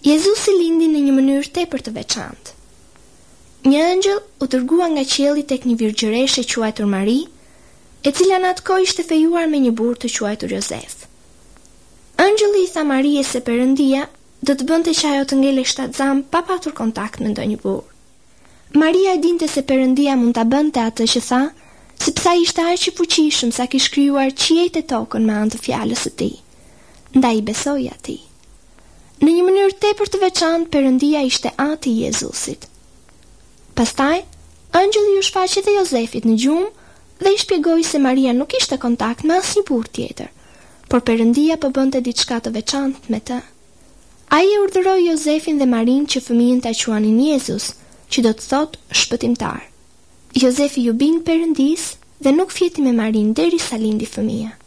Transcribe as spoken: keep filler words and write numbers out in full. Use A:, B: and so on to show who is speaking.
A: Jezusi lindi në një mënyrë tepër të veçantë. Një ëngjëll u dërgua nga qielli tek një virgjëreshe quajtur Mari, e cila në atë kohë ishte fejuar me një burr të quajtur Jozef. Ëngjëlli i tha Marijës se Perëndia do të bënte që ajo të ngelej shtatzam pa patur kontakt me ndonjë burr. Maria e dinte se Perëndia mund ta bënte atë që tha, sepse ai ishte aq i fuqishëm sa kishte krijuar qiejt e tokën me anë të fjalës së tij. Ndaj besoi atij. Në një mënyrë tepër të veçantë, Perëndia ishte Ati i Jezusit. Pastaj, ëngjëlli u shfaqi te Jozefit në gjumë dhe i shpjegoi se Maria nuk ishte kontakt me asnjë burr tjetër, por Perëndia po bënte diçka të veçantë me të. Ai e urdhëroi Jozefin dhe Marin që fëmijën ta quanin Jezus, që do të thotë shpëtimtar. Jozefi ju bindi Perëndisë dhe nuk fjeti me Marin derisa lindi fëmia.